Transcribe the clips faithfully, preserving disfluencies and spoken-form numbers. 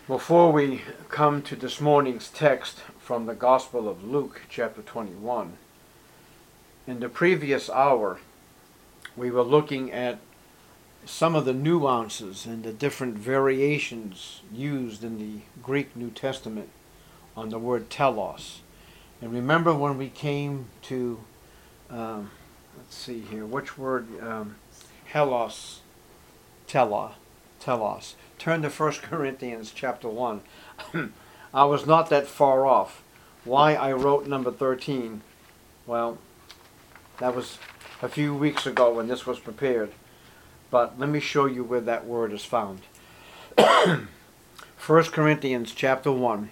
Before we come to this morning's text from the Gospel of Luke, chapter twenty-one, in the previous hour, we were looking at some of the nuances and the different variations used in the Greek New Testament on the word telos. And remember when we came to, um, let's see here, which word? Um, helos, tela, telos. Turn to First Corinthians chapter one. I was not that far off. Why I wrote number thirteen? Well, that was a few weeks ago when this was prepared. But let me show you where that word is found. First Corinthians chapter one.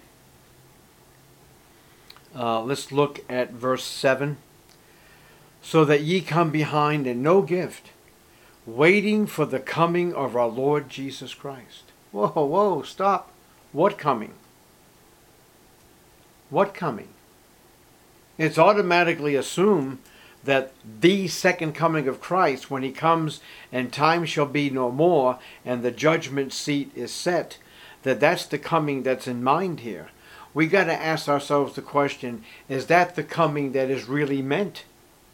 Uh, let's look at verse seven. So that ye come behind in no gift, waiting for the coming of our Lord Jesus Christ. Whoa, whoa, stop. What coming? What coming? It's automatically assumed that the second coming of Christ, when he comes and time shall be no more and the judgment seat is set, that that's the coming that's in mind here. We got to ask ourselves the question, is that the coming that is really meant?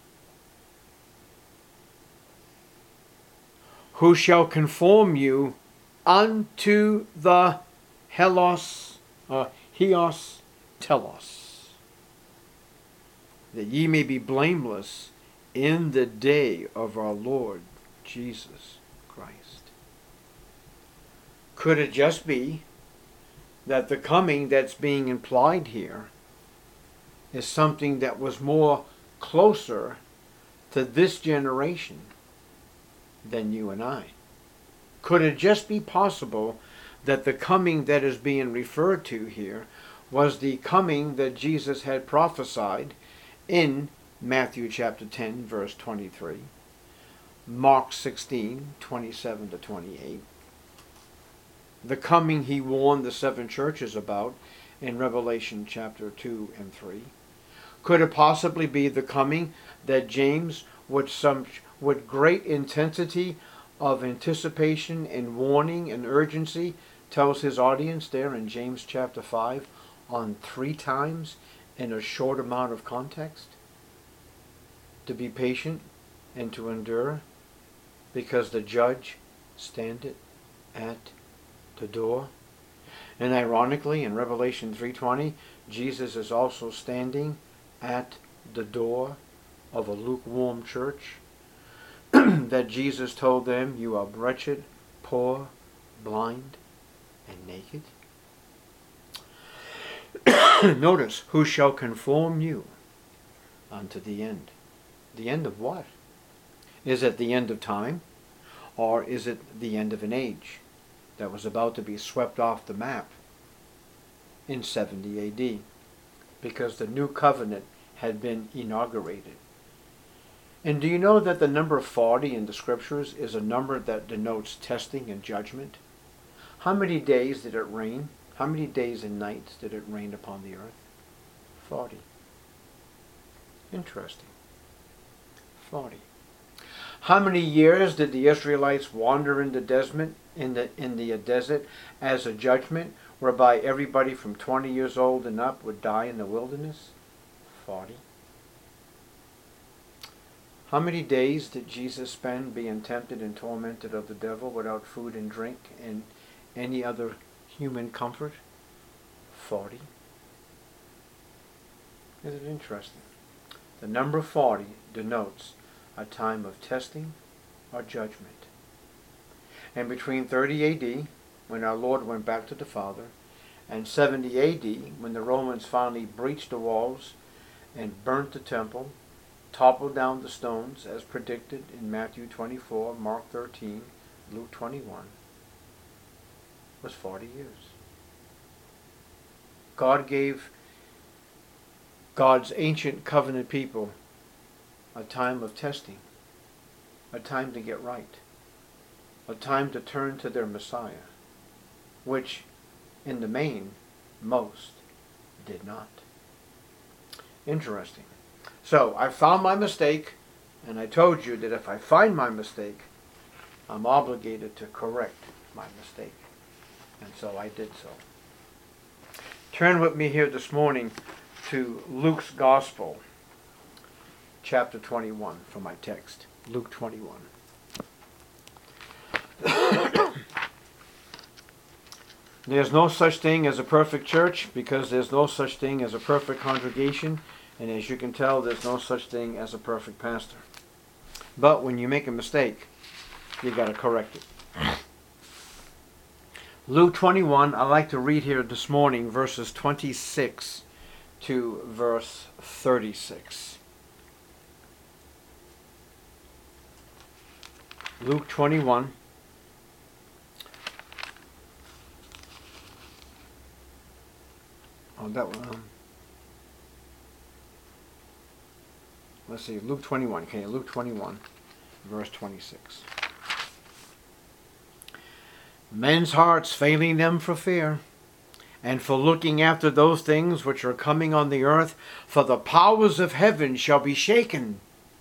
Who shall conform you unto the helos, uh, hios, telos, that ye may be blameless in the day of our Lord Jesus Christ. Could it just be that the coming that's being implied here is something that was more closer to this generation than you and I? Could it just be possible that the coming that is being referred to here was the coming that Jesus had prophesied in Matthew chapter ten, verse twenty-three, Mark sixteen, twenty-seven to twenty-eight, the coming he warned the seven churches about in Revelation chapter two and three? Could it possibly be the coming that James, with some with great intensity of anticipation and warning and urgency, tells his audience there in James chapter five on three times in a short amount of context? To be patient and to endure, because the judge standeth at the door. And ironically, in Revelation three twenty, Jesus is also standing at the door of a lukewarm church. That Jesus told them, you are wretched, poor, blind, and naked. Notice, who shall conform you unto the end? The end of what? Is it the end of time? Or is it the end of an age that was about to be swept off the map in seventy A D? Because the new covenant had been inaugurated. And do you know that the number forty in the scriptures is a number that denotes testing and judgment? How many days did it rain? How many days and nights did it rain upon the earth? Forty. Interesting. Forty. How many years did the Israelites wander in the desert, in the in the desert as a judgment, whereby everybody from twenty years old and up would die in the wilderness? Forty. How many days did Jesus spend being tempted and tormented of the devil without food and drink and any other human comfort? Forty. Isn't it interesting? The number forty denotes a time of testing or judgment. And between thirty A D, when our Lord went back to the Father, and seventy A D, when the Romans finally breached the walls and burnt the temple, toppled down the stones as predicted in Matthew twenty-four, Mark thirteen, Luke twenty-one, was forty years. God gave God's ancient covenant people a time of testing, a time to get right, a time to turn to their Messiah, which in the main most did not. Interesting. So I found my mistake, and I told you that if I find my mistake, I'm obligated to correct my mistake. And so I did so. Turn with me here this morning to Luke's Gospel, chapter twenty-one, for my text. Luke twenty-one. There's no such thing as a perfect church because there's no such thing as a perfect congregation, and as you can tell, there's no such thing as a perfect pastor. But when you make a mistake, you got to correct it. Luke twenty-one, I'd like to read here this morning verses twenty-six to verse thirty-six. Luke twenty-one. Oh, that one. Um, let's see, Luke twenty-one. Okay, Luke twenty-one, verse twenty-six. Men's hearts failing them for fear, and for looking after those things which are coming on the earth, for the powers of heaven shall be shaken.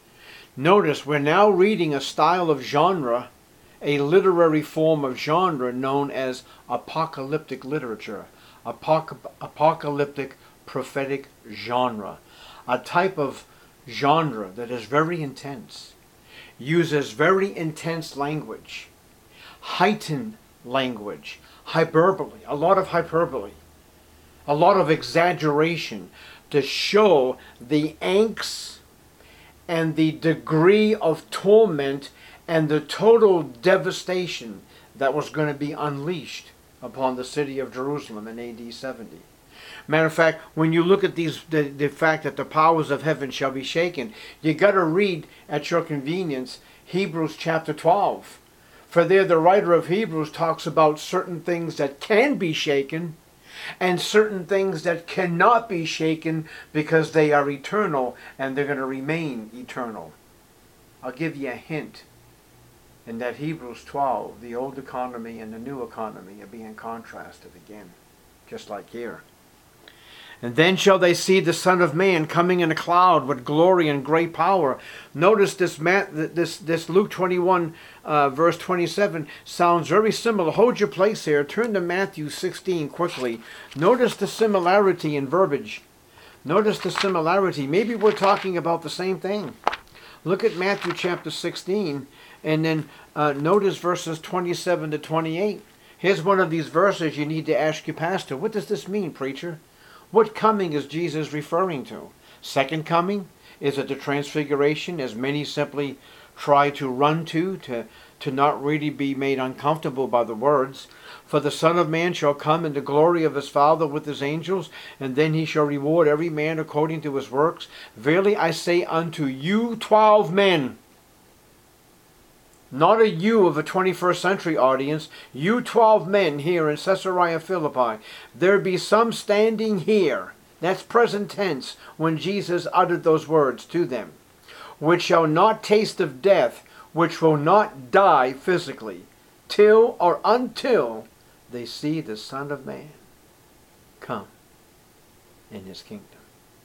Notice we're now reading a style of genre, a literary form of genre known as apocalyptic literature. Apoc- apocalyptic prophetic genre, a type of genre that is very intense, uses very intense language, heightened language, hyperbole, a lot of hyperbole, a lot of exaggeration to show the angst and the degree of torment and the total devastation that was going to be unleashed upon the city of Jerusalem in A D seventy. Matter of fact, when you look at these, the, the fact that the powers of heaven shall be shaken, you got to read at your convenience Hebrews chapter twelve. For there the writer of Hebrews talks about certain things that can be shaken and certain things that cannot be shaken because they are eternal and they're going to remain eternal. I'll give you a hint. In that Hebrews twelve, the old economy and the new economy are being contrasted again, just like here. And then shall they see the Son of Man coming in a cloud with glory and great power. Notice this this this Luke twenty-one, uh, verse twenty-seven sounds very similar. Hold your place here. Turn to Matthew sixteen quickly. Notice the similarity in verbiage. Notice the similarity. Maybe we're talking about the same thing. Look at Matthew chapter sixteen. And then uh, notice verses twenty-seven to twenty-eight. Here's one of these verses you need to ask your pastor. What does this mean, preacher? What coming is Jesus referring to? Second coming? Is it the transfiguration, as many simply try to run to, to, to not really be made uncomfortable by the words? For the Son of Man shall come in the glory of his Father with his angels, and then he shall reward every man according to his works. Verily I say unto you, twelve men. Not a you of a twenty-first century audience, you twelve men here in Caesarea Philippi. There be some standing here, that's present tense, when Jesus uttered those words to them, which shall not taste of death, which will not die physically, till or until they see the Son of Man come in his kingdom.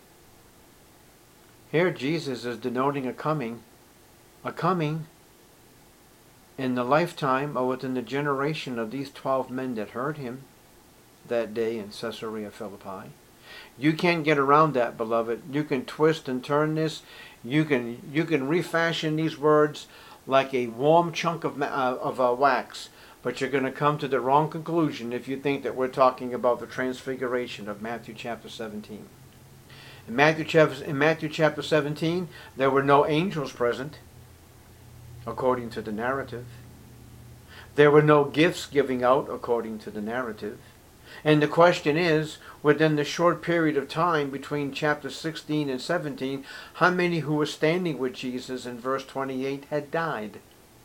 Here Jesus is denoting a coming, a coming in the lifetime or within the generation of these twelve men that heard him that day in Caesarea Philippi. You can't get around that, beloved. You can twist and turn this. You can you can refashion these words like a warm chunk of uh, of uh, wax, but you're going to come to the wrong conclusion if you think that we're talking about the transfiguration of Matthew chapter seventeen. In Matthew chapter in Matthew chapter seventeen, there were no angels present, according to the narrative. There were no gifts giving out, according to the narrative. And the question is, within the short period of time between chapter sixteen and seventeen, how many who were standing with Jesus in verse twenty-eight had died?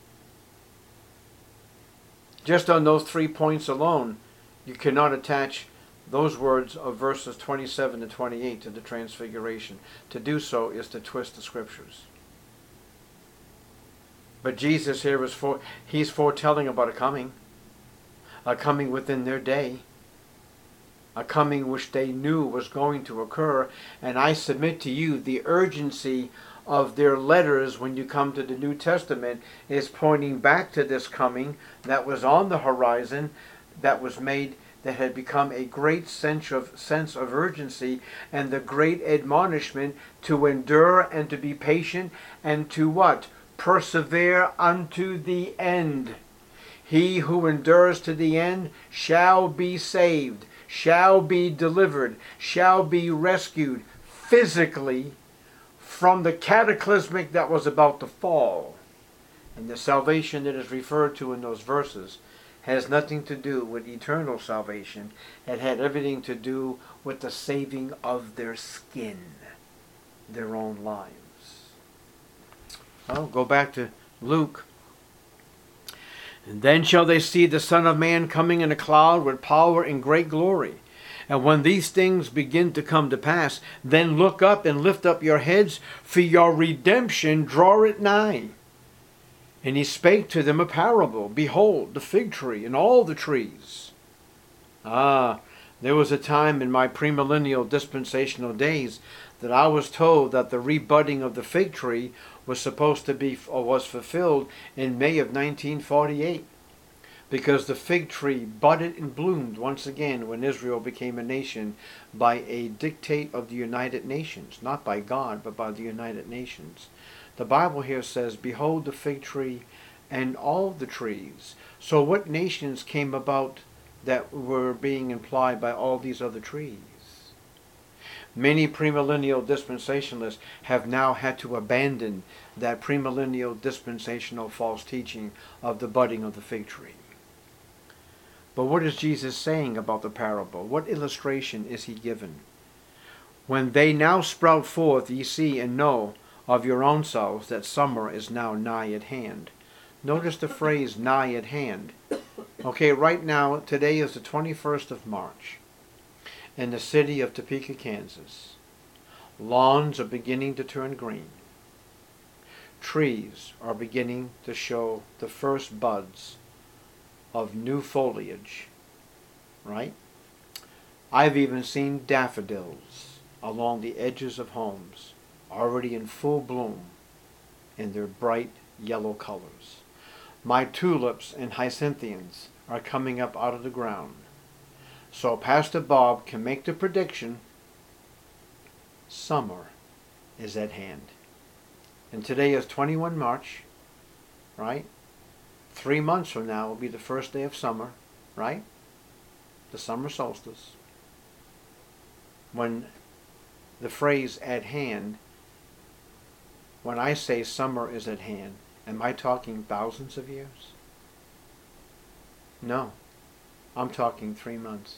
Just on those three points alone, you cannot attach those words of verses twenty-seven to twenty-eight to the transfiguration. To do so is to twist the scriptures. But Jesus here is for, he's foretelling about a coming, a coming within their day, a coming which they knew was going to occur. And I submit to you, the urgency of their letters when you come to the New Testament is pointing back to this coming that was on the horizon. that was made, that had become a great sense of, sense of urgency, and the great admonishment to endure and to be patient and to what? Persevere unto the end. He who endures to the end shall be saved, shall be delivered, shall be rescued physically from the cataclysmic that was about to fall. And the salvation that is referred to in those verses has nothing to do with eternal salvation. It had everything to do with the saving of their skin, their own lives. Well, go back to Luke. And then shall they see the Son of Man coming in a cloud with power and great glory. And when these things begin to come to pass, then look up and lift up your heads, for your redemption draweth nigh. And he spake to them a parable. Behold, the fig tree and all the trees. Ah, there was a time in my premillennial dispensational days that I was told that the rebudding of the fig tree was supposed to be, or was fulfilled in May of nineteen forty-eight. Because the fig tree budded and bloomed once again when Israel became a nation by a dictate of the United Nations. Not by God, but by the United Nations. The Bible here says, behold the fig tree and all the trees. So what nations came about that were being implied by all these other trees? Many premillennial dispensationalists have now had to abandon that premillennial dispensational false teaching of the budding of the fig tree. But what is Jesus saying about the parable? What illustration is he given? When they now sprout forth, ye see and know of your own selves that summer is now nigh at hand. Notice the phrase nigh at hand. Okay, right now, today is the twenty-first of March in the city of Topeka, Kansas. Lawns are beginning to turn green. Trees are beginning to show the first buds of new foliage, right? I've even seen daffodils along the edges of homes, already in full bloom in their bright yellow colors. My tulips and hyacinthines are coming up out of the ground. So Pastor Bob can make the prediction, summer is at hand. And today is twenty-first of March, right? Three months from now will be the first day of summer, right? The summer solstice. When the phrase at hand, when I say summer is at hand, am I talking thousands of years? No. I'm talking three months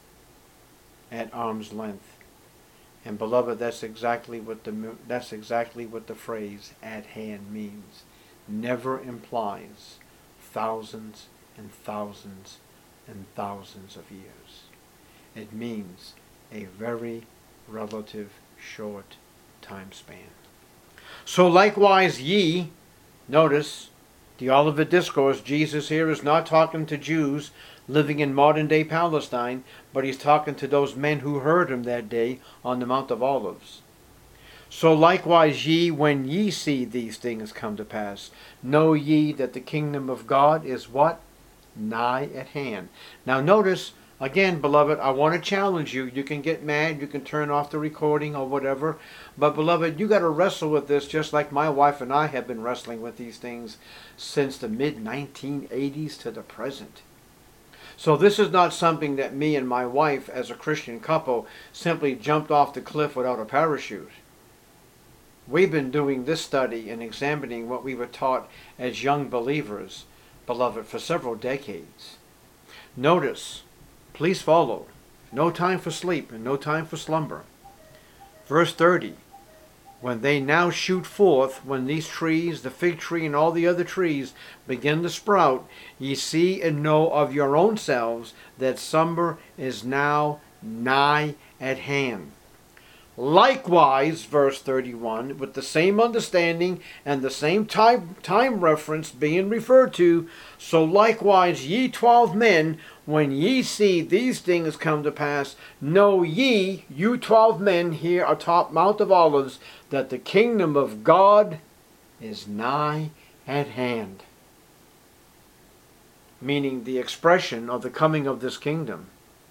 at arm's length. And beloved, that's exactly what the that's exactly what the phrase at hand means. Never implies thousands and thousands and thousands of years. It means a very relative short time span. So likewise ye, notice the Olivet Discourse, Jesus here is not talking to Jews living in modern day Palestine, but he's talking to those men who heard him that day on the Mount of Olives. So likewise ye, when ye see these things come to pass, know ye that the kingdom of God is what? Nigh at hand. Now notice, again, beloved, I want to challenge you. You can get mad, you can turn off the recording or whatever, but beloved, you got to wrestle with this just like my wife and I have been wrestling with these things since the mid nineteen eighties to the present. So this is not something that me and my wife as a Christian couple simply jumped off the cliff without a parachute. We've been doing this study and examining what we were taught as young believers, beloved, for several decades. Notice, please follow, no time for sleep and no time for slumber. Verse thirty, when they now shoot forth, when these trees, the fig tree and all the other trees, begin to sprout, ye see and know of your own selves that summer is now nigh at hand. Likewise, verse thirty-one, with the same understanding and the same time, time reference being referred to, so likewise ye twelve men, when ye see these things come to pass, know ye, you twelve men here atop Mount of Olives, that the kingdom of God is nigh at hand. meaning the expression of the coming of this kingdom,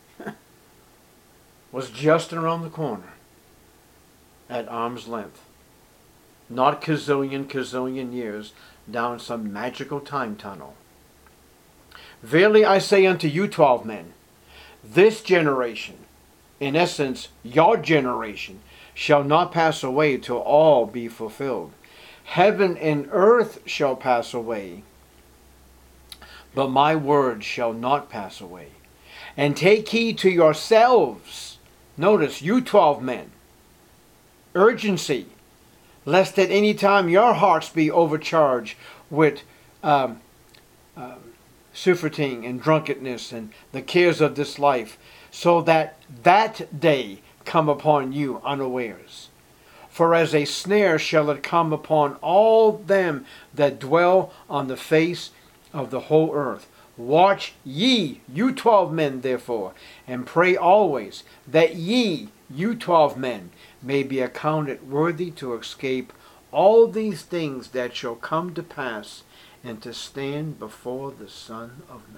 was just around the corner at arm's length. Not gazillion, gazillion years down some magical time tunnel. Verily I say unto you, twelve men, this generation, in essence, your generation, shall not pass away till all be fulfilled. Heaven and earth shall pass away, but my word shall not pass away. And take heed to yourselves. Notice, you twelve men. Urgency, lest at any time your hearts be overcharged with um, um, surfeiting and drunkenness and the cares of this life, so that that day come upon you unawares. For as a snare shall it come upon all them that dwell on the face of the whole earth. Watch ye, you twelve men, therefore, and pray always, that ye, you twelve men, may be accounted worthy to escape all these things that shall come to pass, and to stand before the Son of Man.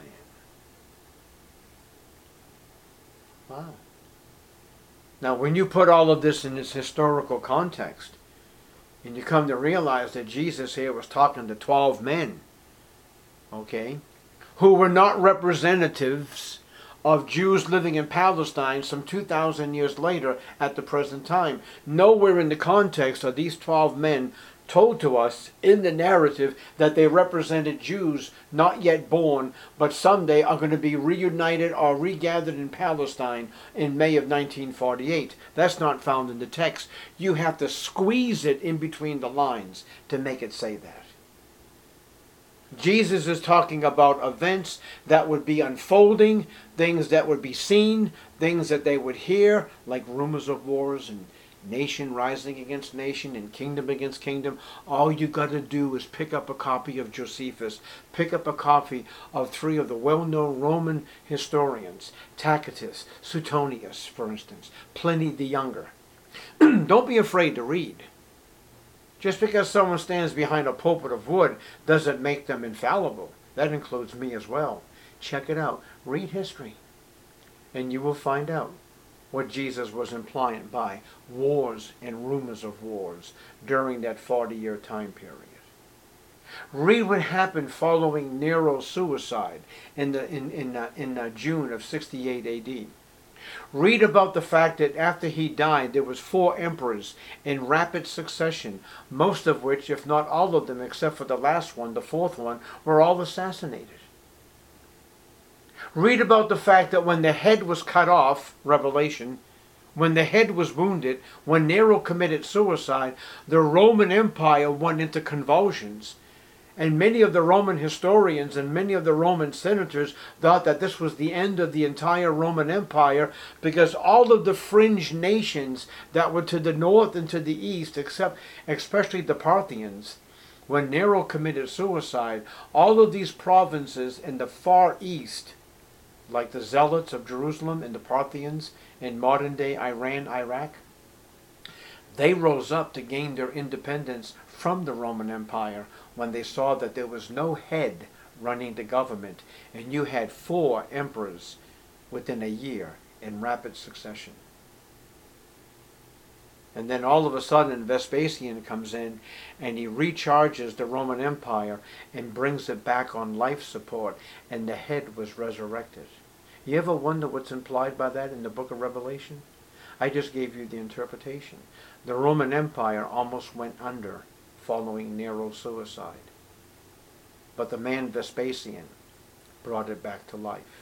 Wow. Now, when you put all of this in its historical context, and you come to realize that Jesus here was talking to twelve men, okay, who were not representatives of Jews living in Palestine some two thousand years later at the present time. Nowhere in the context are these twelve men told to us in the narrative that they represented Jews not yet born, but someday are going to be reunited or regathered in Palestine in May of nineteen forty-eight. That's not found in the text. You have to squeeze it in between the lines to make it say that. Jesus is talking about events that would be unfolding, things that would be seen, things that they would hear, like rumors of wars and nation rising against nation and kingdom against kingdom. All you got to do is pick up a copy of Josephus, pick up a copy of three of the well-known Roman historians, Tacitus, Suetonius, for instance, Pliny the Younger. Don't be afraid to read. Just because someone stands behind a pulpit of wood doesn't make them infallible. That includes me as well. Check it out. Read history, and you will find out what Jesus was implying by wars and rumors of wars during that forty-year time period. Read what happened following Nero's suicide in the in in uh, in uh, June of sixty-eight A D. Read about the fact that after he died, there was four emperors in rapid succession, most of which, if not all of them, except for the last one, the fourth one, were all assassinated. Read about the fact that when the head was cut off, Revelation, when the head was wounded, when Nero committed suicide, the Roman Empire went into convulsions. And many of the Roman historians and many of the Roman senators thought that this was the end of the entire Roman Empire, because all of the fringe nations that were to the north and to the east, except especially the Parthians, when Nero committed suicide, all of these provinces in the far east, like the Zealots of Jerusalem and the Parthians in modern-day Iran, Iraq, they rose up to gain their independence from the Roman Empire when they saw that there was no head running the government, and you had four emperors within a year in rapid succession. And then all of a sudden Vespasian comes in and he recharges the Roman Empire and brings it back on life support, and the head was resurrected. You ever wonder what's implied by that in the book of Revelation? I just gave you the interpretation. The Roman Empire almost went under following Nero's suicide, but the man Vespasian brought it back to life.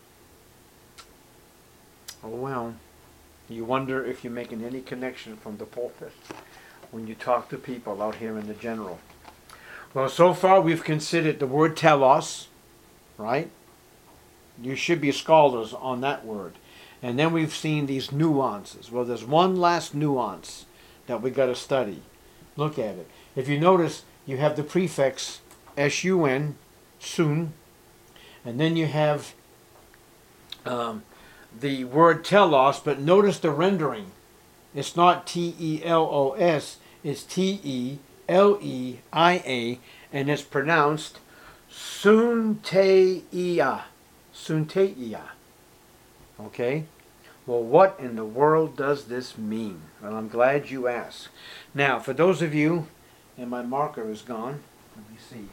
Oh well, you wonder if you're making any connection from the pulpit when you talk to people out here in the general. Well, so far we've considered the word telos, right? You should be scholars on that word. And then we've seen these nuances. Well, there's one last nuance that we got to study. Look at it. If you notice, you have the prefix S U N, sun, and then you have um, the word telos, but notice the rendering. It's not T E L O S, it's T E L E I A, and it's pronounced Sunteia. Sunteia. Okay? Well, what in the world does this mean? Well, I'm glad you asked. Now, for those of you, and my marker is gone. Let me see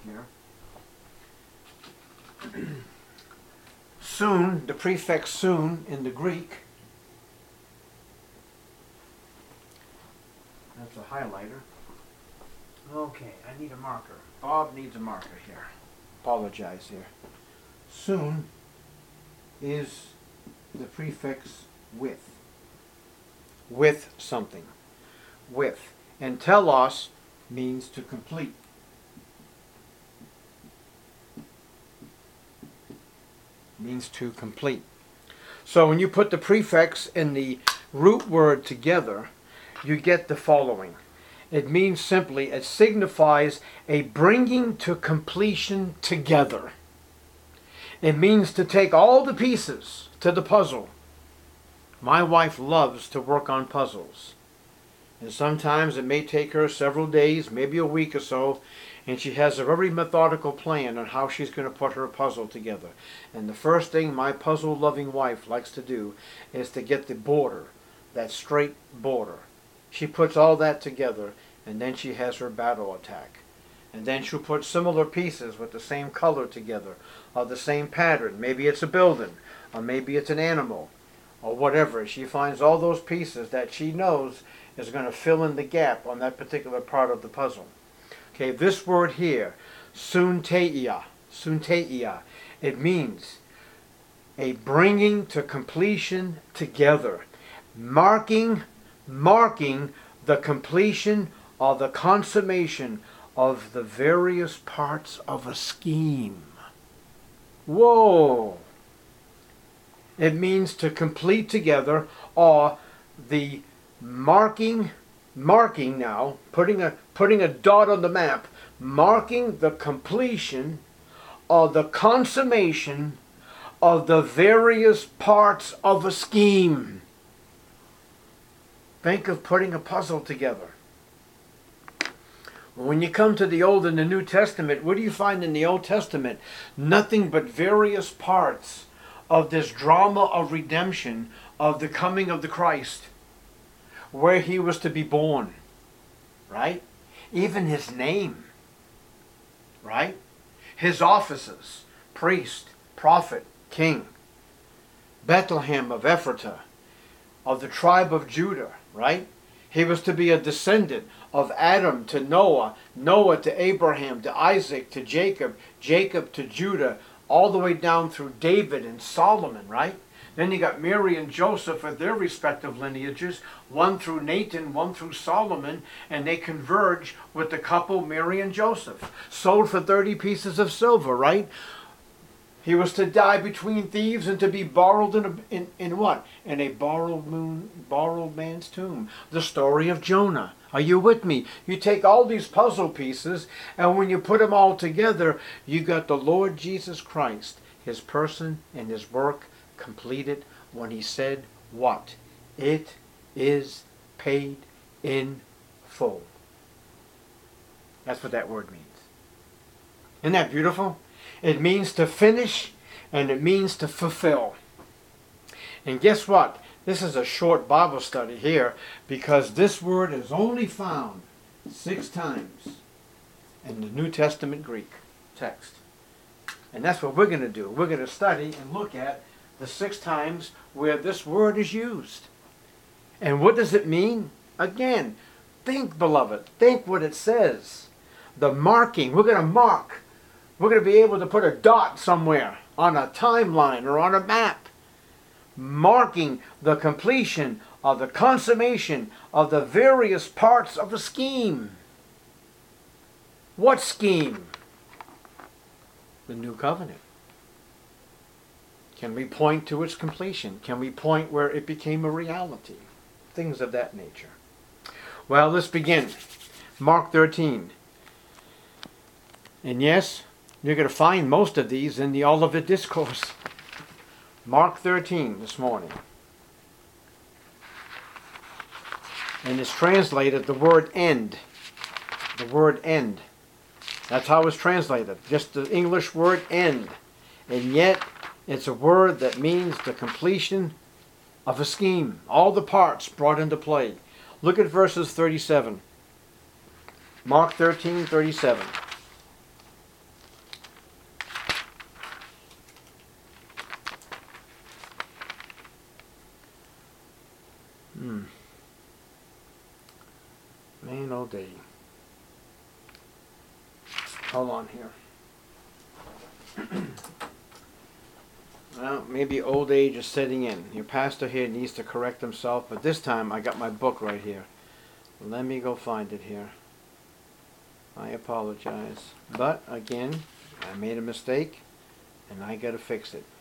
here. Soon, the prefix soon in the Greek, that's a highlighter. Okay, I need a marker. Bob needs a marker here. Apologize here. Soon is the prefix with. With something. With. And telos means to complete. Means to complete. So when you put the prefix and the root word together, you get the following. It means simply, it signifies a bringing to completion together. It means to take all the pieces to the puzzle. My wife loves to work on puzzles. And sometimes it may take her several days, maybe a week or so, and she has a very methodical plan on how she's going to put her puzzle together. And the first thing my puzzle-loving wife likes to do is to get the border, that straight border. She puts all that together, and then she has her battle attack. And then she'll put similar pieces with the same color together, or the same pattern. Maybe it's a building, or maybe it's an animal, or whatever. She finds all those pieces that she knows is going to fill in the gap on that particular part of the puzzle. Okay, this word here, sunteia, sunteia, it means a bringing to completion together, marking, marking the completion or the consummation of the various parts of a scheme. Whoa! It means to complete together, or the marking, marking now, putting a putting a dot on the map, marking the completion or the consummation of the various parts of a scheme. Think of putting a puzzle together. When you come to the Old and the New Testament, what do you find in the Old Testament? Nothing but various parts of this drama of redemption, of the coming of the Christ, where he was to be born, right? Even his name, right? His offices, priest, prophet, king. Bethlehem of Ephratah, of the tribe of Judah, right? He was to be a descendant of Adam to Noah, Noah to Abraham, to Isaac, to Jacob, Jacob to Judah, all the way down through David and Solomon, right? Then you got Mary and Joseph at their respective lineages, one through Nathan, one through Solomon, and they converge with the couple Mary and Joseph. Sold for thirty pieces of silver, right? He was to die between thieves and to be borrowed in, a, in, in what? In a borrowed, moon, borrowed man's tomb. The story of Jonah. Are you with me? You take all these puzzle pieces, and when you put them all together, you got the Lord Jesus Christ, his person and his work completed when he said what? It is paid in full. That's what that word means. Isn't that beautiful? It means to finish, and it means to fulfill. And guess what? This is a short Bible study here, because this word is only found six times in the New Testament Greek text. And that's what we're going to do. We're going to study and look at the six times where this word is used. And what does it mean? Again, think, beloved. Think what it says. The marking. We're going to mark. We're going to be able to put a dot somewhere on a timeline or on a map, marking the completion of the consummation of the various parts of a scheme. What scheme? The New Covenant. Can we point to its completion? Can we point where it became a reality? Things of that nature. Well, let's begin. Mark thirteen. And yes, you're going to find most of these in the Olivet Discourse. Mark thirteen this morning. And it's translated the word end. The word end. That's how it's translated. Just the English word end. And yet, it's a word that means the completion of a scheme. All the parts brought into play. Look at verses thirty-seven. Mark thirteen, thirty-seven. Hmm. Man, oh day. Hold on here. Well, maybe old age is setting in. Your pastor here needs to correct himself, but this time I got my book right here. Let me go find it here. I apologize. But, again, I made a mistake, and I gotta fix it.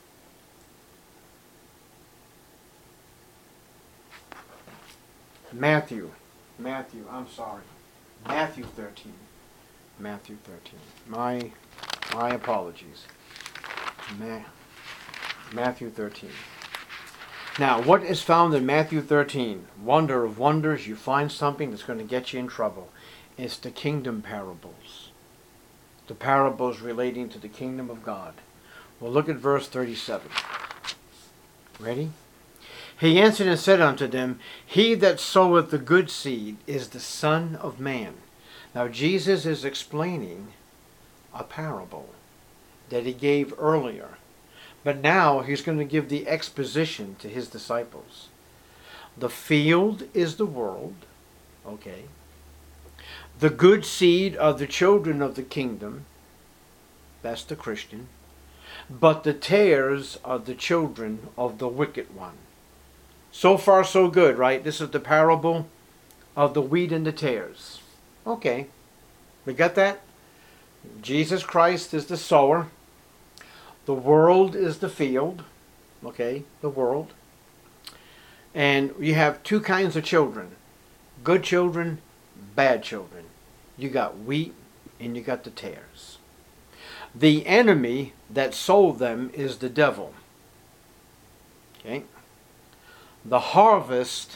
Matthew. Matthew, I'm sorry. Matthew thirteen. Matthew thirteen. My, my apologies. Ma Matthew thirteen. Now, what is found in Matthew thirteen? Wonder of wonders, you find something that's going to get you in trouble. It's the kingdom parables. The parables relating to the kingdom of God. Well, look at verse thirty-seven. Ready? He answered and said unto them, He that soweth the good seed is the Son of Man. Now, Jesus is explaining a parable that he gave earlier. But now he's going to give the exposition to his disciples. The field is the world. Okay. The good seed are the children of the kingdom. That's the Christian. But the tares are the children of the wicked one. So far so good, right? This is the parable of the wheat and the tares. Okay. We got that? Jesus Christ is the sower. The world is the field. Okay, the world. And you have two kinds of children. Good children, bad children. You got wheat and you got the tares. The enemy that sold them is the devil. Okay. The harvest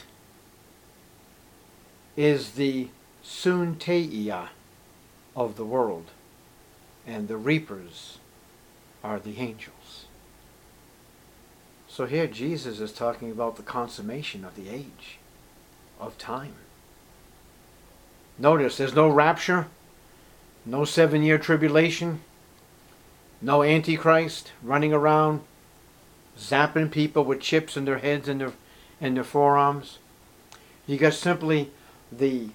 is the soonteia of the world. And the reapers are the angels. So here Jesus is talking about the consummation of the age, of time. Notice there's no rapture, no seven-year tribulation, no Antichrist running around zapping people with chips in their heads and their, and their forearms. You got simply the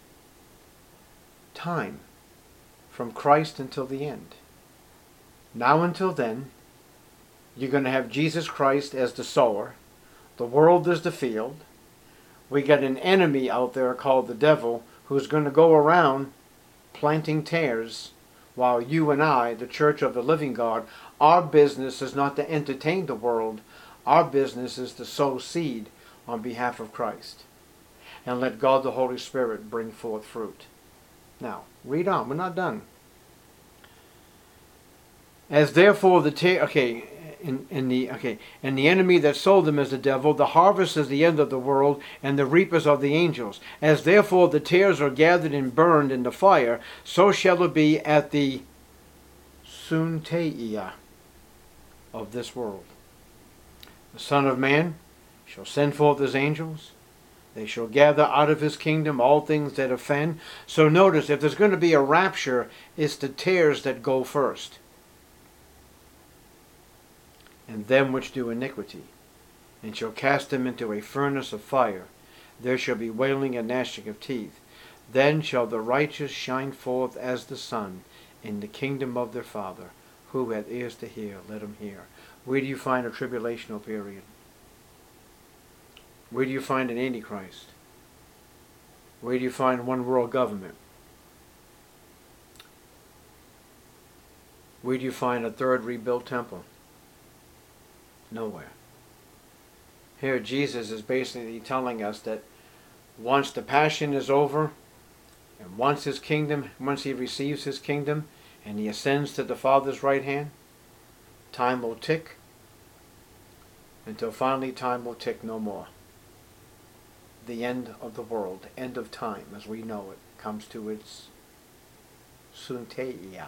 time from Christ until the end. Now until then, you're going to have Jesus Christ as the sower. The world is the field. We got an enemy out there called the devil who's going to go around planting tares, while you and I, the church of the living God, our business is not to entertain the world. Our business is to sow seed on behalf of Christ and let God the Holy Spirit bring forth fruit. Now, read on. We're not done. As therefore the ta- okay, in, in the okay, and the enemy that sold them is the devil. The harvest is the end of the world, and the reapers are the angels. As therefore the tares are gathered and burned in the fire, so shall it be at the soonteia of this world. The Son of Man shall send forth his angels. They shall gather out of his kingdom all things that offend. So notice, if there's going to be a rapture, it's the tares that go first. And them which do iniquity, and shall cast them into a furnace of fire. There shall be wailing and gnashing of teeth. Then shall the righteous shine forth as the sun in the kingdom of their Father. Who hath ears to hear, let him hear. Where do you find a tribulational period? Where do you find an Antichrist? Where do you find one world government? Where do you find a third rebuilt temple? Nowhere. Here Jesus is basically telling us that once the passion is over, and once his kingdom, once he receives his kingdom, and he ascends to the Father's right hand, time will tick, until finally time will tick no more. The end of the world, end of time as we know it, comes to its Sunteia.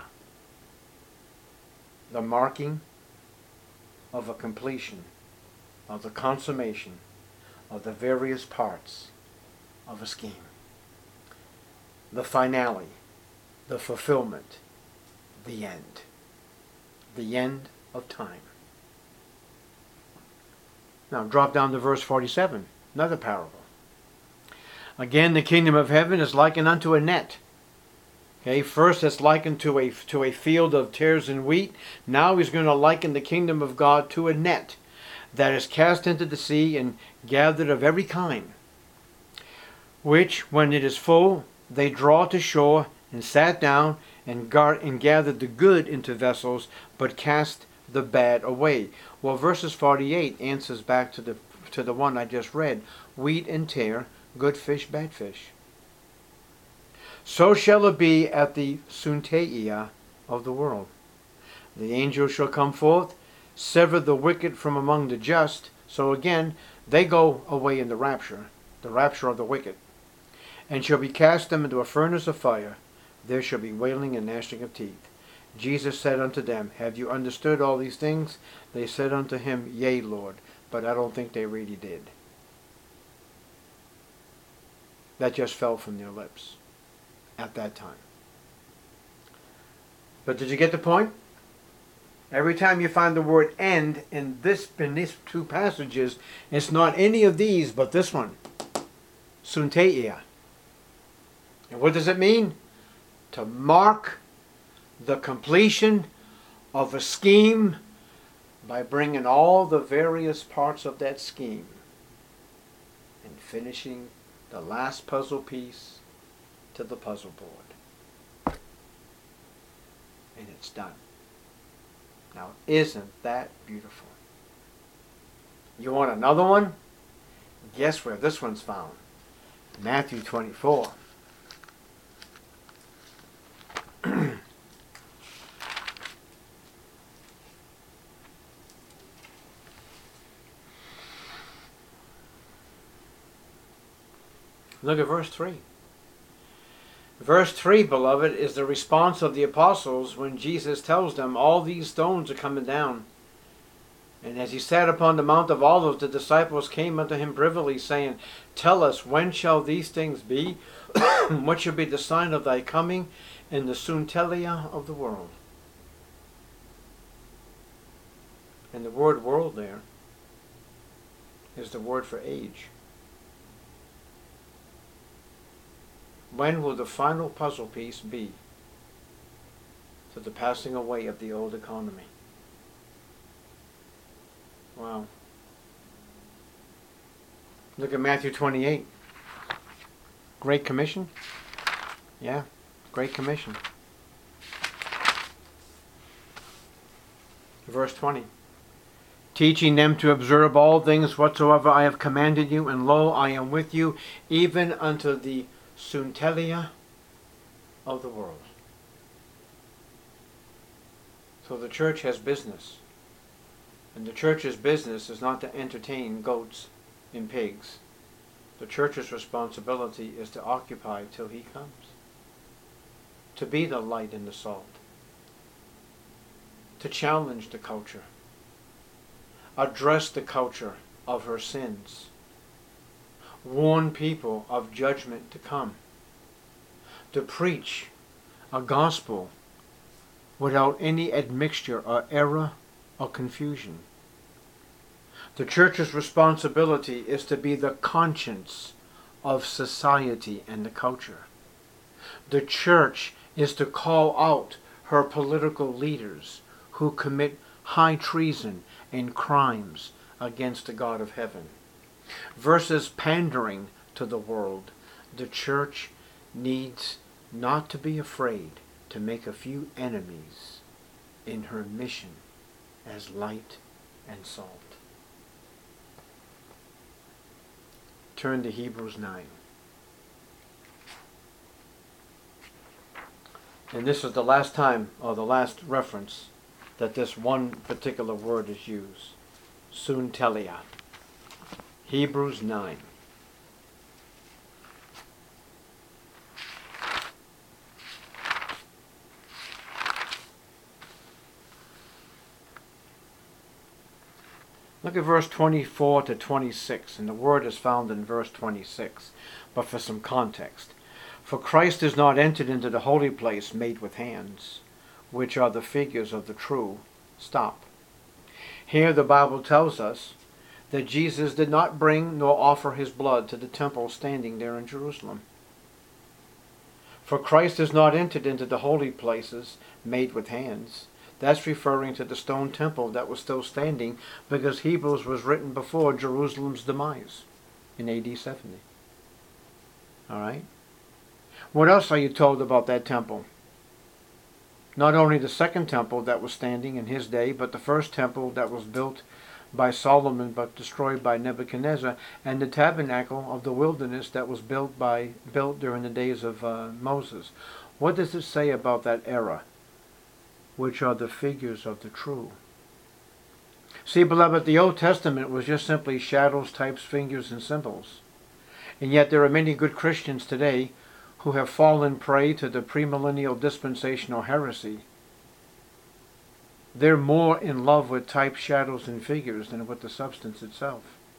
The marking of a completion, of the consummation of the various parts of a scheme. The finale, the fulfillment, the end. The end of time. Now drop down to verse forty-seven, another parable. Again, the kingdom of heaven is likened unto a net. Okay, first it's likened to a, to a field of tares and wheat. Now he's going to liken the kingdom of God to a net that is cast into the sea and gathered of every kind, which, when it is full, they draw to shore and sat down and, guard, and gathered the good into vessels, but cast the bad away. Well, verses forty-eight answers back to the to the one I just read. Wheat and tare, good fish, bad fish. So shall it be at the Sunteia of the world. The angel shall come forth, sever the wicked from among the just. So again, they go away in the rapture, the rapture of the wicked, and shall be cast them into a furnace of fire. There shall be wailing and gnashing of teeth. Jesus said unto them, Have you understood all these things? They said unto him, Yea, Lord. But I don't think they really did. That just fell from their lips at that time. But did you get the point? Every time you find the word end in this in these two passages, it's not any of these but this one. Sunteia. And what does it mean? To mark the completion of a scheme by bringing all the various parts of that scheme and finishing the last puzzle piece to the puzzle board. And it's done. Now, isn't that beautiful? You want another one? Guess where this one's found? Matthew twenty-four. Look at verse three. Verse three, beloved, is the response of the apostles when Jesus tells them all these stones are coming down. And as he sat upon the Mount of Olives, the disciples came unto him privily, saying, Tell us, when shall these things be? What shall be the sign of thy coming and the Suntelia of the world? And the word world there is the word for age. When will the final puzzle piece be to the passing away of the old economy? Wow. Look at Matthew twenty-eight. Great Commission. Yeah, Great Commission. Verse twenty. Teaching them to observe all things whatsoever I have commanded you, and lo, I am with you, even unto the Suntelia of the world. So the church has business. And the church's business is not to entertain goats and pigs. The church's responsibility is to occupy till he comes. To be the light and the salt. To challenge the culture. Address the culture of her sins. Warn people of judgment to come. To preach a gospel without any admixture or error or confusion. The church's responsibility is to be the conscience of society and the culture. The church is to call out her political leaders who commit high treason and crimes against the God of heaven. Versus pandering to the world, the church needs not to be afraid to make a few enemies in her mission as light and salt. Turn to Hebrews nine. And this is the last time, or the last reference, that this one particular word is used. Suntelia. Hebrews nine. Look at verse twenty-four to twenty-six, and the word is found in verse twenty-six, but for some context. For Christ is not entered into the holy place made with hands, which are the figures of the true. Stop. Here the Bible tells us that Jesus did not bring nor offer his blood to the temple standing there in Jerusalem. For Christ is not entered into the holy places made with hands. That's referring to the stone temple that was still standing, because Hebrews was written before Jerusalem's demise in A D seventy. All right? What else are you told about that temple? Not only the second temple that was standing in his day, but the first temple that was built by Solomon but destroyed by Nebuchadnezzar, and the tabernacle of the wilderness that was built by built during the days of uh, Moses. What does it say about that era? Which are the figures of the true. See, beloved, the Old Testament was just simply shadows, types, figures, and symbols. And yet there are many good Christians today who have fallen prey to the premillennial dispensational heresy. They're more in love with types, shadows, and figures than with the substance itself.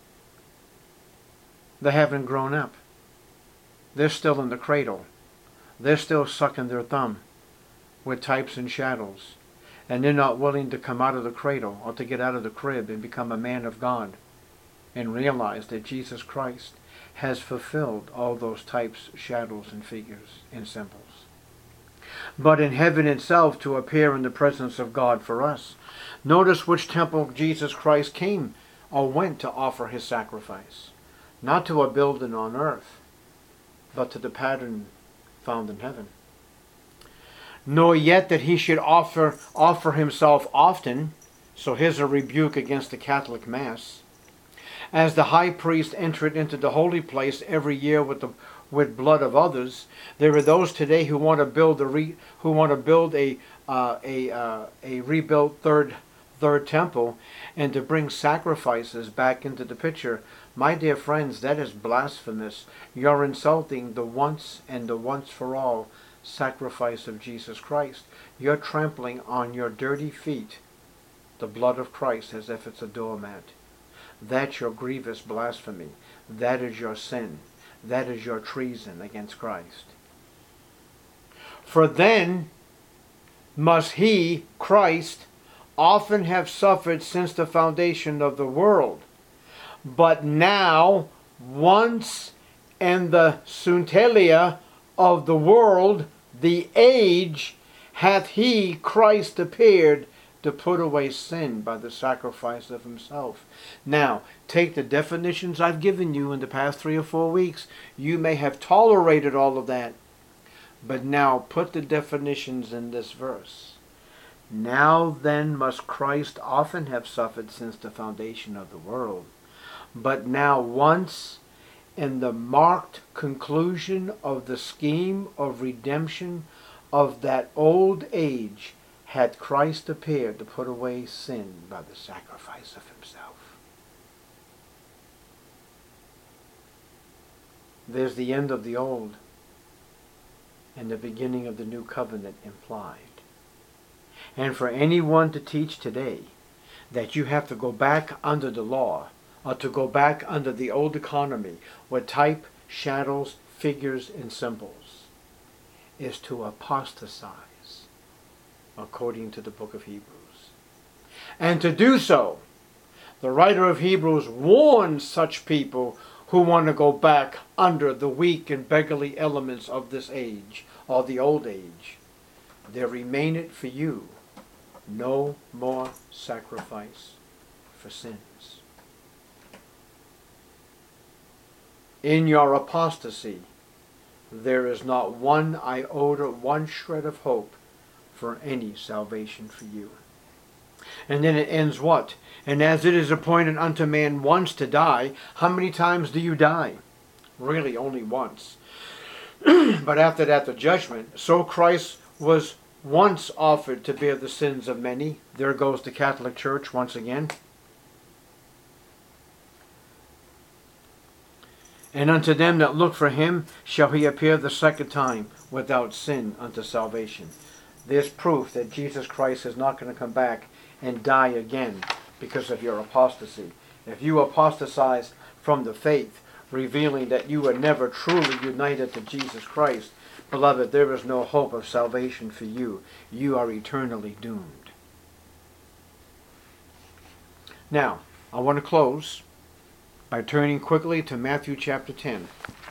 They haven't grown up. They're still in the cradle. They're still sucking their thumb with types and shadows. And they're not willing to come out of the cradle or to get out of the crib and become a man of God and realize that Jesus Christ has fulfilled all those types, shadows, and figures and symbols. But in heaven itself, to appear in the presence of God for us. Notice which temple Jesus Christ came or went to offer his sacrifice. Not to a building on earth, but to the pattern found in heaven. Nor yet that he should offer offer himself often, so here's a rebuke against the Catholic Mass. As the high priest entered into the holy place every year with the with blood of others, there are those today who want to build a re, who want to build a uh, a uh, a rebuilt third third temple and to bring sacrifices back into the picture. My dear friends, that is blasphemous. You're insulting the once and the once for all sacrifice of Jesus Christ. You're trampling on your dirty feet the blood of Christ as if it's a doormat. That's your grievous blasphemy. That is your sin. That is your treason against Christ. For then must he, Christ, often have suffered since the foundation of the world. But now, once in the Suntelia of the world, the age, hath he, Christ, appeared to put away sin by the sacrifice of himself. Now, take the definitions I've given you in the past three or four weeks. You may have tolerated all of that. But now put the definitions in this verse. Now then must Christ often have suffered since the foundation of the world. But now once in the marked conclusion of the scheme of redemption of that old age, had Christ appeared to put away sin by the sacrifice of himself. There's the end of the old and the beginning of the new covenant implied. And for anyone to teach today that you have to go back under the law or to go back under the old economy with type, shadows, figures, and symbols is to apostatize according to the book of Hebrews. And to do so, the writer of Hebrews warns such people who want to go back under the weak and beggarly elements of this age, or the old age. There remaineth for you no more sacrifice for sins. In your apostasy, there is not one iota, one shred of hope for any salvation for you. And then it ends what? And as it is appointed unto man once to die, how many times do you die? Really, only once. But after that, the judgment. So Christ was once offered to bear the sins of many. There goes the Catholic Church once again. And unto them that look for him shall he appear the second time without sin unto salvation. There's proof that Jesus Christ is not going to come back and die again because of your apostasy. If you apostatize from the faith, revealing that you were never truly united to Jesus Christ, beloved, there is no hope of salvation for you. You are eternally doomed. Now, I want to close by turning quickly to Matthew chapter ten.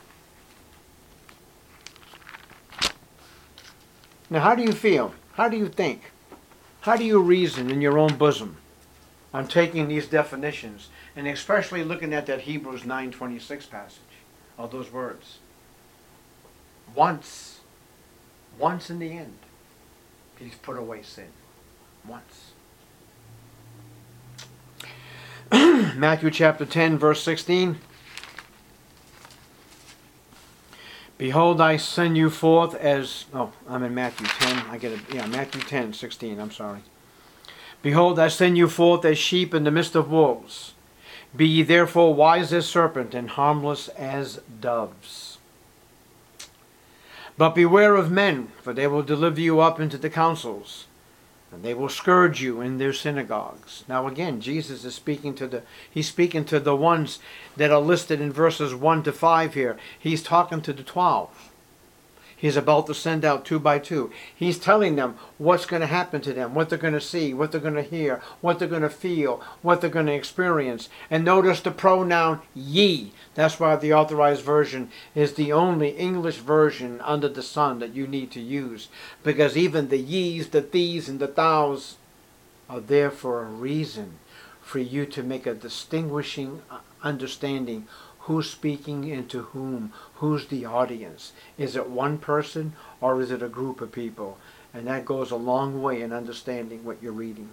Now, how do you feel? How do you think? How do you reason in your own bosom on taking these definitions, and especially looking at that Hebrews nine twenty-six passage of those words? Once, once in the end, he's put away sin. Once. Matthew chapter ten, verse sixteen. Behold, I send you forth as... Oh, I'm in Matthew ten. I get it. Yeah, Matthew ten, sixteen. I'm sorry. Behold, I send you forth as sheep in the midst of wolves. Be ye therefore wise as serpents and harmless as doves. But beware of men, for they will deliver you up into the councils, and they will scourge you in their synagogues. Now again, Jesus is speaking to the, he's speaking to the ones that are listed in verses one to five here. He's talking to the twelve. He's about to send out two by two. He's telling them what's going to happen to them, what they're going to see, what they're going to hear, what they're going to feel, what they're going to experience. And notice the pronoun ye. That's why the Authorized Version is the only English version under the sun that you need to use. Because even the ye's, the thees, and the thous are there for a reason. For you to make a distinguishing understanding. Who's speaking and to whom? Who's the audience? Is it one person or is it a group of people? And that goes a long way in understanding what you're reading.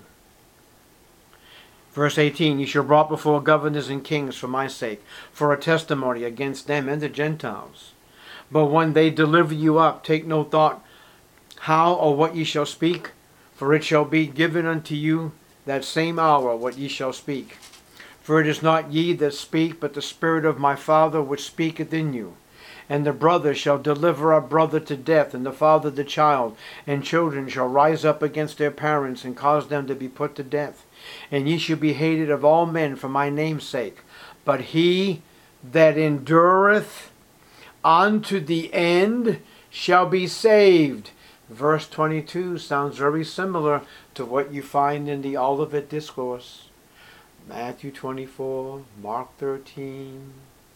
Verse eighteen, you shall be brought before governors and kings for my sake, for a testimony against them and the Gentiles. But when they deliver you up, take no thought how or what ye shall speak, for it shall be given unto you that same hour what ye shall speak. For it is not ye that speak, but the Spirit of my Father which speaketh in you. And the brother shall deliver a brother to death, and the father the child, and children shall rise up against their parents, and cause them to be put to death. And ye shall be hated of all men for my name's sake. But he that endureth unto the end shall be saved. Verse twenty-two sounds very similar to what you find in the Olivet Discourse. Matthew twenty-four, Mark thirteen,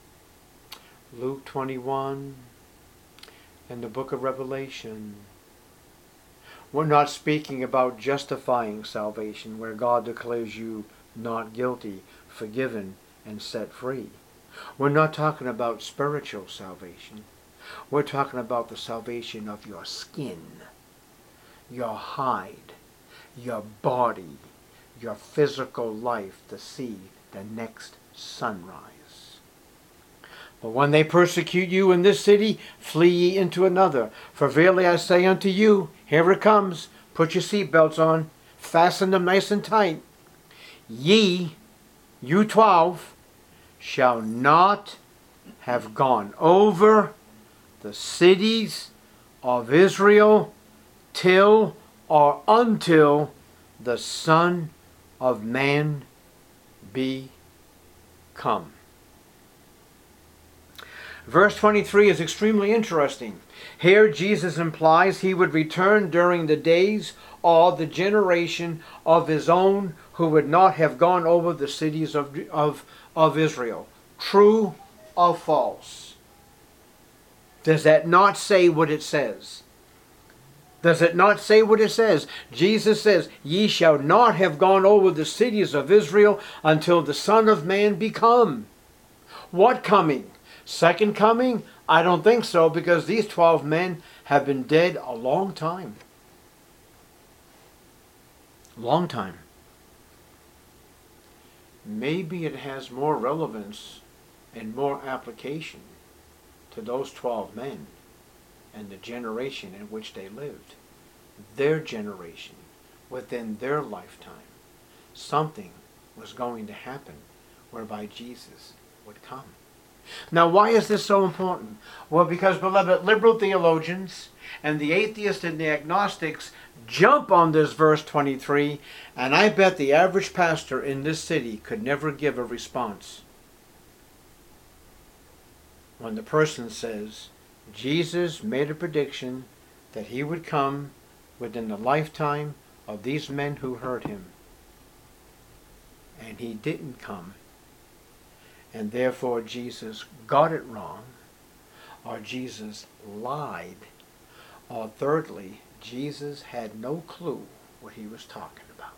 Luke twenty-one, and the book of Revelation. We're not speaking about justifying salvation, where God declares you not guilty, forgiven, and set free. We're not talking about spiritual salvation. We're talking about the salvation of your skin, your hide, your body, your physical life to see the next sunrise. But when they persecute you in this city, flee ye into another. For verily I say unto you, here it comes. Put your seatbelts on. Fasten them nice and tight. Ye, you twelve, shall not have gone over the cities of Israel till or until the Son of Man be come. Verse twenty-three is extremely interesting. Here Jesus implies he would return during the days or the generation of his own who would not have gone over the cities of, of, of Israel. True or false? Does that not say what it says? Does it not say what it says? Jesus says, ye shall not have gone over the cities of Israel until the Son of Man be come. What coming? Second coming? I don't think so, because these twelve men have been dead a long time. Long time. Maybe it has more relevance and more application to those twelve men and the generation in which they lived. Their generation, within their lifetime, something was going to happen whereby Jesus would come. Now, why is this so important? Well, because, beloved, liberal theologians and the atheists and the agnostics jump on this verse twenty-three, and I bet the average pastor in this city could never give a response when the person says, Jesus made a prediction that he would come within the lifetime of these men who heard him. And he didn't come. And therefore Jesus got it wrong, or Jesus lied, or thirdly, Jesus had no clue what he was talking about.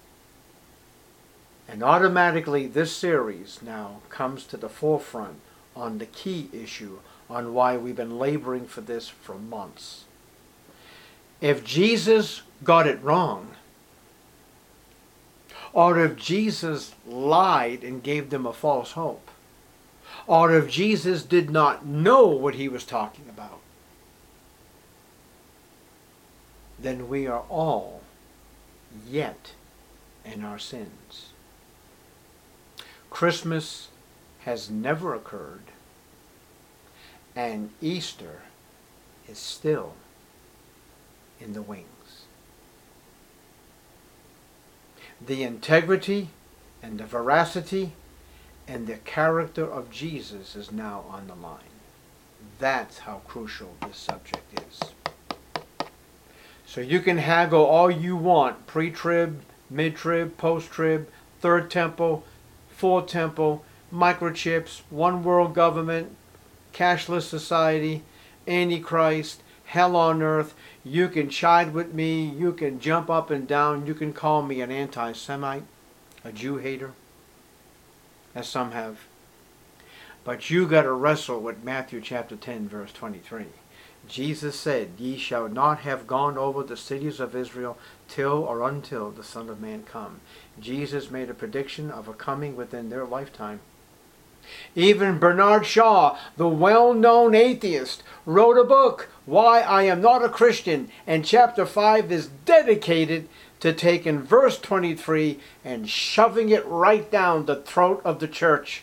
And automatically this series now comes to the forefront on the key issue on why we've been laboring for this for months. If Jesus got it wrong, or if Jesus lied and gave them a false hope, or if Jesus did not know what he was talking about, then we are all yet in our sins. Christmas has never occurred, and Easter is still in the wings. The integrity and the veracity and the character of Jesus is now on the line. That's how crucial this subject is. So you can haggle all you want, pre-trib, mid-trib, post-trib, third temple, fourth temple, microchips, one world government, cashless society, Antichrist, hell on earth. You can chide with me, you can jump up and down, you can call me an anti-Semite, a Jew hater, as some have. But you got to wrestle with Matthew chapter ten, verse twenty-three. Jesus said, Ye shall not have gone over the cities of Israel till or until the Son of Man come. Jesus made a prediction of a coming within their lifetime. Even Bernard Shaw, the well-known atheist, wrote a book, Why I Am Not a Christian, and chapter five is dedicated to taking verse twenty-three and shoving it right down the throat of the church.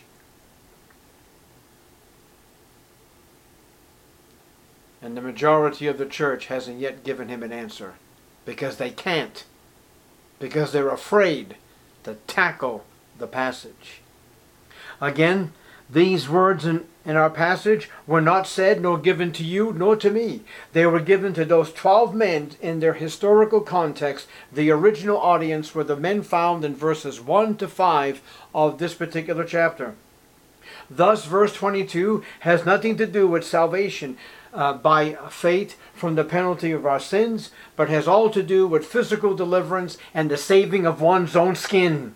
And the majority of the church hasn't yet given him an answer, because they can't, because they're afraid to tackle the passage. Again, these words in, in our passage were not said nor given to you nor to me. They were given to those twelve men in their historical context. The original audience were the men found in verses one to five of this particular chapter. Thus, verse twenty-two has nothing to do with salvation uh, by faith from the penalty of our sins, but has all to do with physical deliverance and the saving of one's own skin.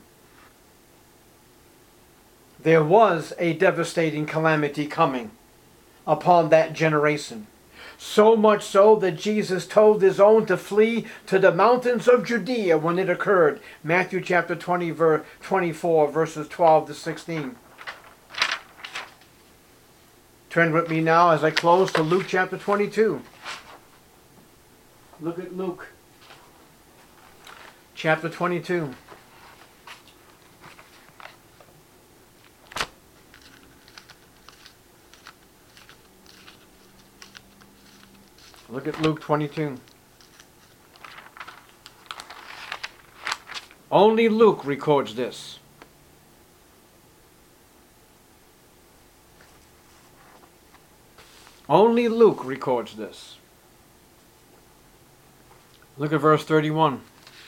There was a devastating calamity coming upon that generation. So much so that Jesus told his own to flee to the mountains of Judea when it occurred. Matthew chapter twenty, verse twenty-four, verses twelve to sixteen. Turn with me now as I close to Luke chapter twenty-two. Look at Luke chapter twenty-two. Look at Luke twenty-two. Only Luke records this. Only Luke records this. Look at verse thirty-one.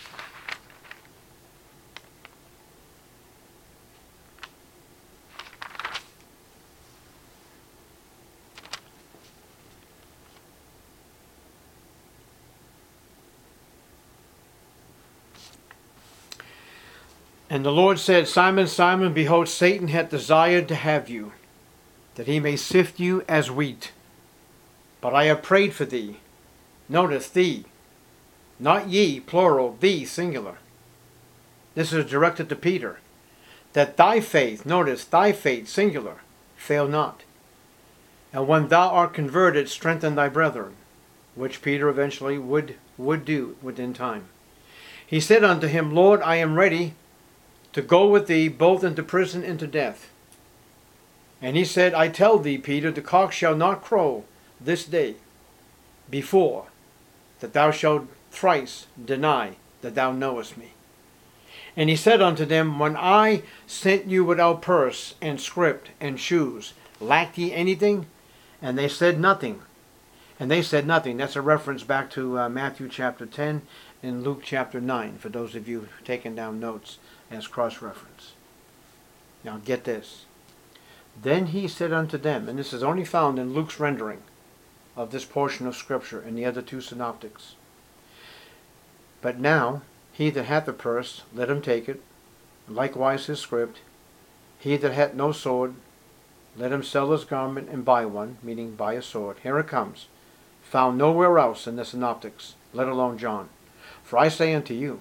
And the Lord said, Simon, Simon, behold, Satan hath desired to have you, that he may sift you as wheat. But I have prayed for thee. Notice thee. Not ye, plural, thee, singular. This is directed to Peter. That thy faith, notice, thy faith, singular, fail not. And when thou art converted, strengthen thy brethren, which Peter eventually would, would do within time. He said unto him, Lord, I am ready to go with thee both into prison and to death. And he said, I tell thee, Peter, the cock shall not crow this day before that thou shalt thrice deny that thou knowest me. And he said unto them, when I sent you without purse and scrip and shoes, lacked ye anything? And they said nothing. And they said nothing. That's a reference back to uh, Matthew chapter ten and Luke chapter nine, for those of you taking down notes as cross-reference. Now get this. Then he said unto them, and this is only found in Luke's rendering of this portion of Scripture and the other two synoptics. But now, he that hath a purse, let him take it, likewise his scrip. He that hath no sword, let him sell his garment and buy one, meaning buy a sword. Here it comes. Found nowhere else in the synoptics, let alone John. For I say unto you,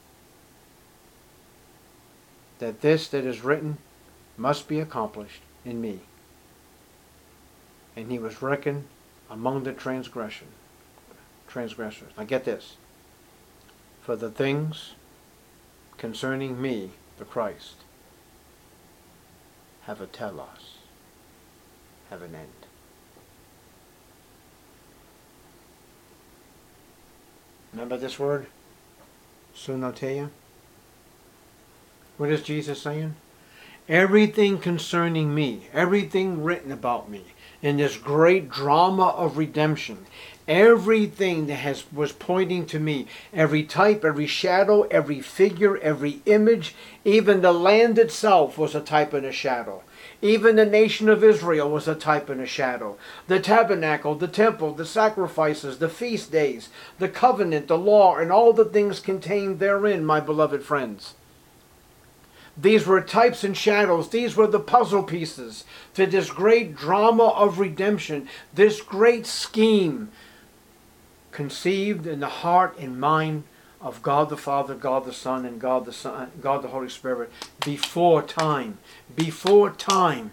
that this that is written must be accomplished in me. And he was reckoned among the transgression, transgressors. Now get this. For the things concerning me, the Christ, have a telos, have an end. Remember this word? Sunoteia? What is Jesus saying? Everything concerning me, everything written about me, in this great drama of redemption, everything that has was pointing to me, every type, every shadow, every figure, every image, even the land itself was a type and a shadow. Even the nation of Israel was a type and a shadow. The tabernacle, the temple, the sacrifices, the feast days, the covenant, the law, and all the things contained therein, my beloved friends. These were types and shadows. These were the puzzle pieces to this great drama of redemption, this great scheme conceived in the heart and mind of God the Father, God the Son, and God the Son, God the Holy Spirit before time, before time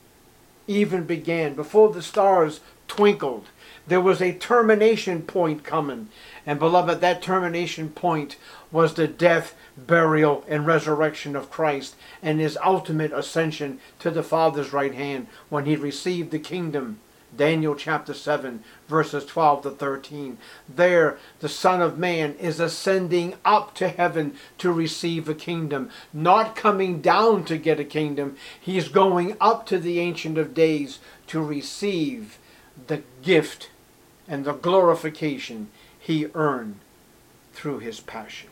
even began, before the stars twinkled. There was a termination point coming. And beloved, that termination point was the death, burial, and resurrection of Christ and his ultimate ascension to the Father's right hand when he received the kingdom. Daniel chapter seven, verses twelve to thirteen. There, the Son of Man is ascending up to heaven to receive a kingdom. Not coming down to get a kingdom. He's going up to the Ancient of Days to receive the gift and the glorification he earned through his passion.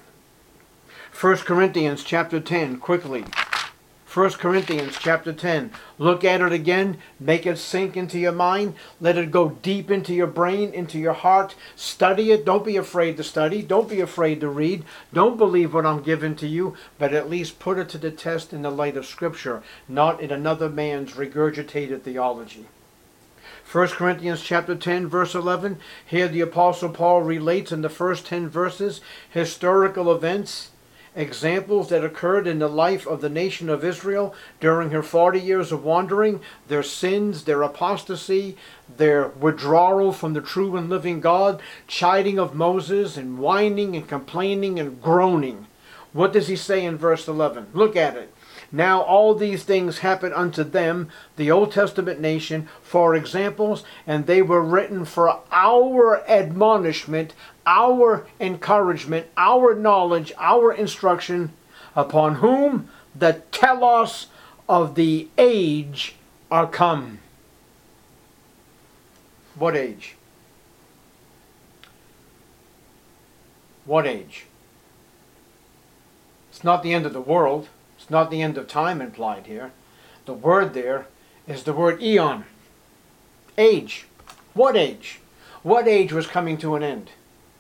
First Corinthians chapter ten, quickly. First Corinthians chapter ten. Look at it again. Make it sink into your mind. Let it go deep into your brain, into your heart. Study it. Don't be afraid to study. Don't be afraid to read. Don't believe what I'm giving to you, but at least put it to the test in the light of Scripture, not in another man's regurgitated theology. First Corinthians chapter ten, verse eleven. Here the Apostle Paul relates in the first ten verses historical events, examples that occurred in the life of the nation of Israel during her forty years of wandering, their sins, their apostasy, their withdrawal from the true and living God, chiding of Moses, and whining and complaining and groaning. What does he say in verse eleven? Look at it. Now all these things happen unto them, the Old Testament nation, for examples, and they were written for our admonishment, our encouragement, our knowledge, our instruction, upon whom the telos of the age are come. What age? What age? It's not the end of the world. It's not the end of time implied here. The word there is the word eon. Age. What age? What age was coming to an end?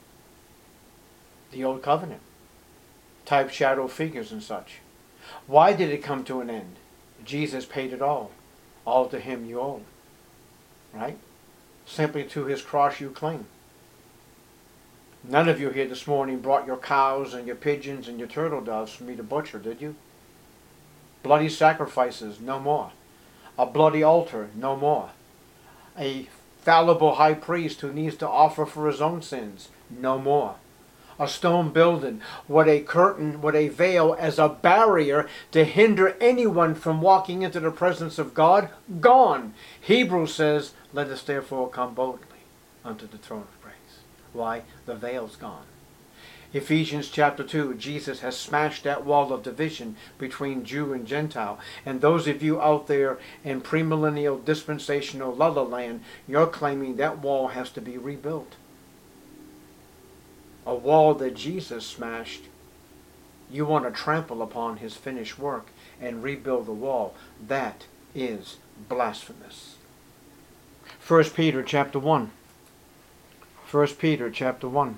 The Old Covenant. Type, shadow, figures, and such. Why did it come to an end? Jesus paid it all. All to him you owe. Right? Simply to his cross you cling. None of you here this morning brought your cows and your pigeons and your turtle doves for me to butcher, did you? Bloody sacrifices, no more. A bloody altar, no more. A fallible high priest who needs to offer for his own sins, no more. a stone building, what a curtain, what a veil as a barrier to hinder anyone from walking into the presence of God, gone. Hebrews says, let us therefore come boldly unto the throne of grace. Why? The veil's gone. Ephesians chapter two, Jesus has smashed that wall of division between Jew and Gentile. And those of you out there in premillennial dispensational la la land, you're claiming that wall has to be rebuilt. A wall that Jesus smashed, you want to trample upon his finished work and rebuild the wall. That is blasphemous. First Peter chapter one. First Peter chapter one.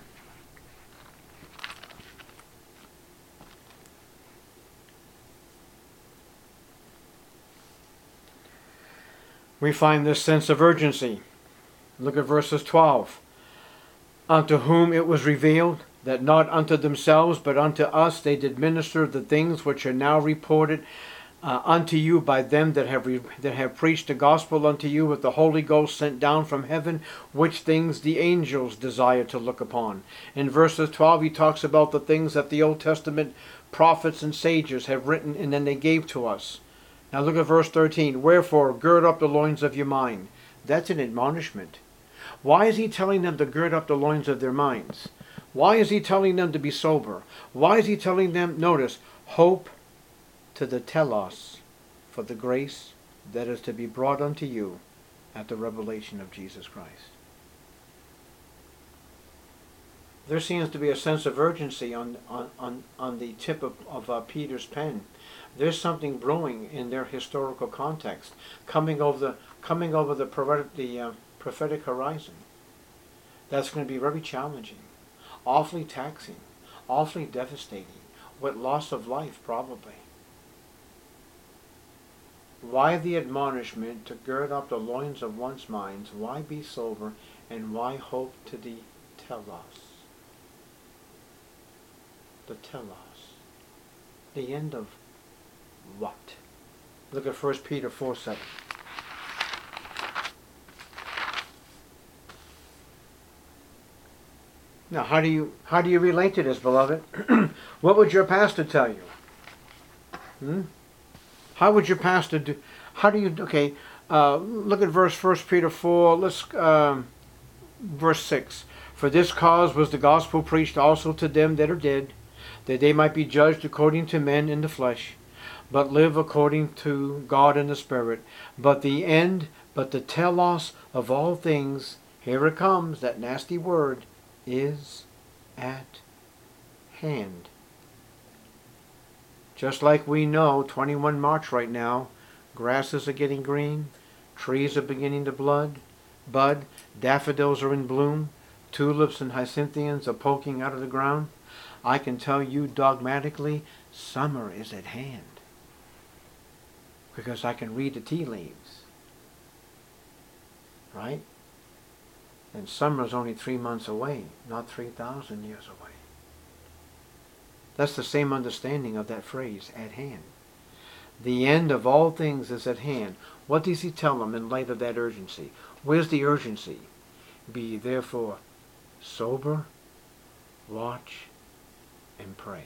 We find this sense of urgency. Look at verses twelve. Unto whom it was revealed that not unto themselves but unto us they did minister the things which are now reported uh, unto you by them that have re- that have preached the gospel unto you with the Holy Ghost sent down from heaven, which things the angels desire to look upon. In verses twelve he talks about the things that the Old Testament prophets and sages have written and then they gave to us. Now look at verse thirteen. Wherefore, gird up the loins of your mind. That's an admonishment. Why is he telling them to gird up the loins of their minds? Why is he telling them to be sober? Why is he telling them, notice, hope to the telos for the grace that is to be brought unto you at the revelation of Jesus Christ? There seems to be a sense of urgency on, on, on, on the tip of, of uh, Peter's pen. There's something brewing in their historical context, coming over the coming over the prophetic, the uh, prophetic horizon. That's going to be very challenging, awfully taxing, awfully devastating, with loss of life probably. Why the admonishment to gird up the loins of one's minds? Why be sober, and why hope to the telos? The telos, the end of what? Look at First Peter four seven. Now, how do you how do you relate to this, beloved? What would your pastor tell you? Hmm? How would your pastor do? How do you? Okay, uh, look at verse First Peter four. Let's um, verse six. For this cause was the gospel preached also to them that are dead, that they might be judged according to men in the flesh, but live according to God in the Spirit. But the end, but the telos of all things, here it comes, that nasty word, is at hand. Just like we know, twenty-one March right now, grasses are getting green, trees are beginning to blood, bud, daffodils are in bloom, tulips and hyacinthines are poking out of the ground. I can tell you dogmatically, summer is at hand. Because I can read the tea leaves. Right? And summer is only three months away, not three thousand years away. That's the same understanding of that phrase, at hand. The end of all things is at hand. What does he tell them in light of that urgency? Where's the urgency? Be ye therefore sober, watch, and pray.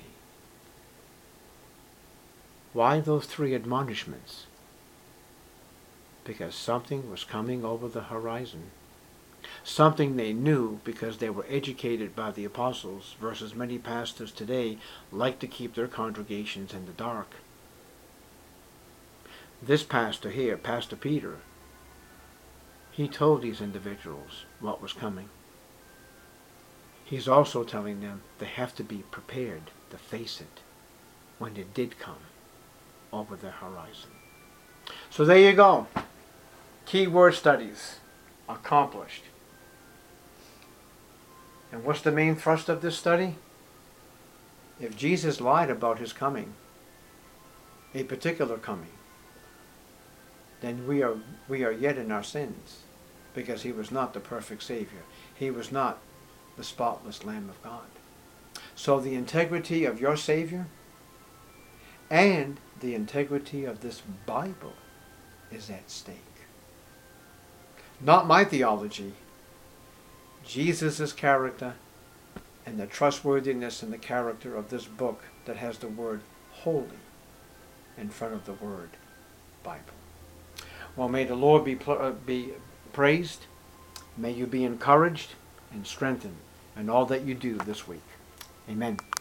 Why those three admonishments? Because something was coming over the horizon. Something they knew because they were educated by the apostles, versus many pastors today like to keep their congregations in the dark. This pastor here, Pastor Peter, he told these individuals what was coming. He's also telling them they have to be prepared to face it when it did come over the horizon. So there you go. Key word studies accomplished. And what's the main thrust of this study? If Jesus lied about his coming, a particular coming, then we are we are yet in our sins, because he was not the perfect Savior. He was not the spotless Lamb of God. So the integrity of your Savior and the integrity of this Bible is at stake. Not my theology, Jesus' character and the trustworthiness and the character of this book that has the word holy in front of the word Bible. Well, may the Lord be, uh, be praised. May you be encouraged and strengthened in all that you do this week. Amen.